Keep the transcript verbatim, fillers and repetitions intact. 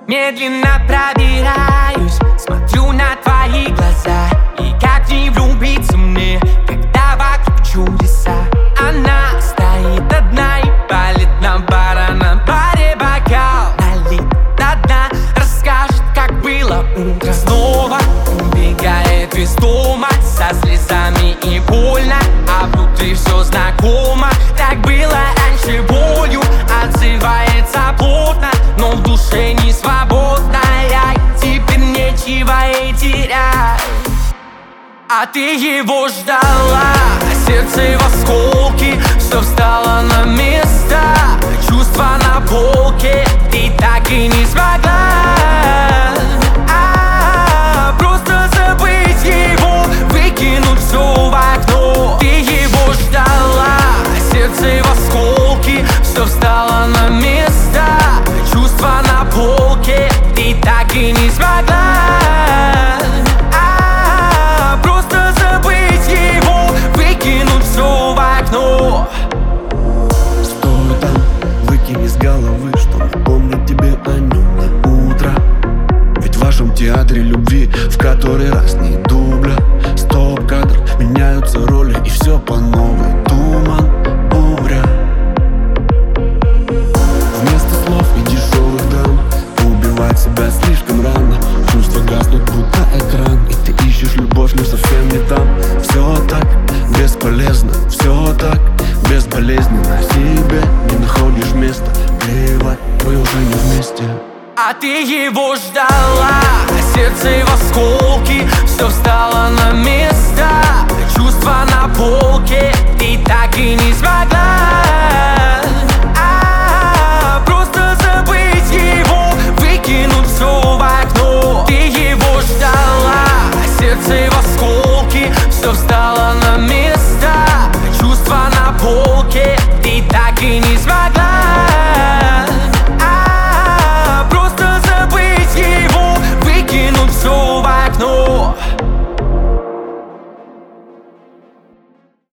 Медленно пробираюсь, смотрю на твои глаза. И как не влюбиться мне, когда вокруг чудеса. Она стоит одна и палит на бара, на баре бокал налит до дна. Расскажет, как было утро. Снова убегает из дома со слезами и больно, а внутри все знакомо. Так было раньше, болью отзывается плотно, но в душе не свободная. Теперь нечего и терять. А ты его ждала, сердце в осколке, все встало на место, чувства на полке, ты так и не смогла. А, просто забыть его, выкинуть все в окно. Ты его ждала, сердце в осколке, все встало на место, чувства на полке, ты так и не смогла. Стой там, выкинь из головы, что напомнит тебе о нем на утро. Ведь в вашем театре любви в который раз не дубля. Стоп-кадр, меняются роли и все по новой. Туман, буря. Вместо слов и дешевых драм убивать себя слишком рано. Чувства гаснут, будто экран, и ты ищешь любовь, но совсем не там. Все так бесполезно, все так безболезненно. Себе не находишь места, плевать, вы уже не вместе. А ты его ждала, сердце в осколке, все встало на место,